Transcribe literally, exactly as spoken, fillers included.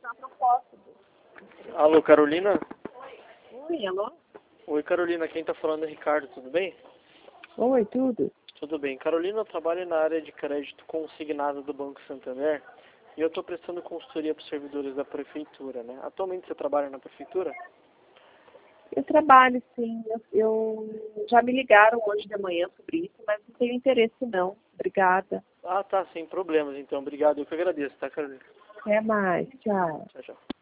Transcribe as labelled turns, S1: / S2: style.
S1: Alô, Carolina?
S2: Oi, alô?
S1: Oi, Carolina, quem tá falando é Ricardo, tudo bem?
S2: Oi, tudo?
S1: Tudo bem. Carolina, eu trabalho na área de crédito consignado do Banco Santander e eu estou prestando consultoria para os servidores da prefeitura, né? Atualmente você trabalha na prefeitura?
S2: Eu trabalho, sim. Eu, eu- já me ligaram hoje de manhã sobre isso, mas não tenho interesse não. Obrigada.
S1: Ah, tá, sem problemas, então. Obrigado, eu que agradeço, tá, Carolina?
S2: Até mais. Tchau.
S1: Tchau, tchau.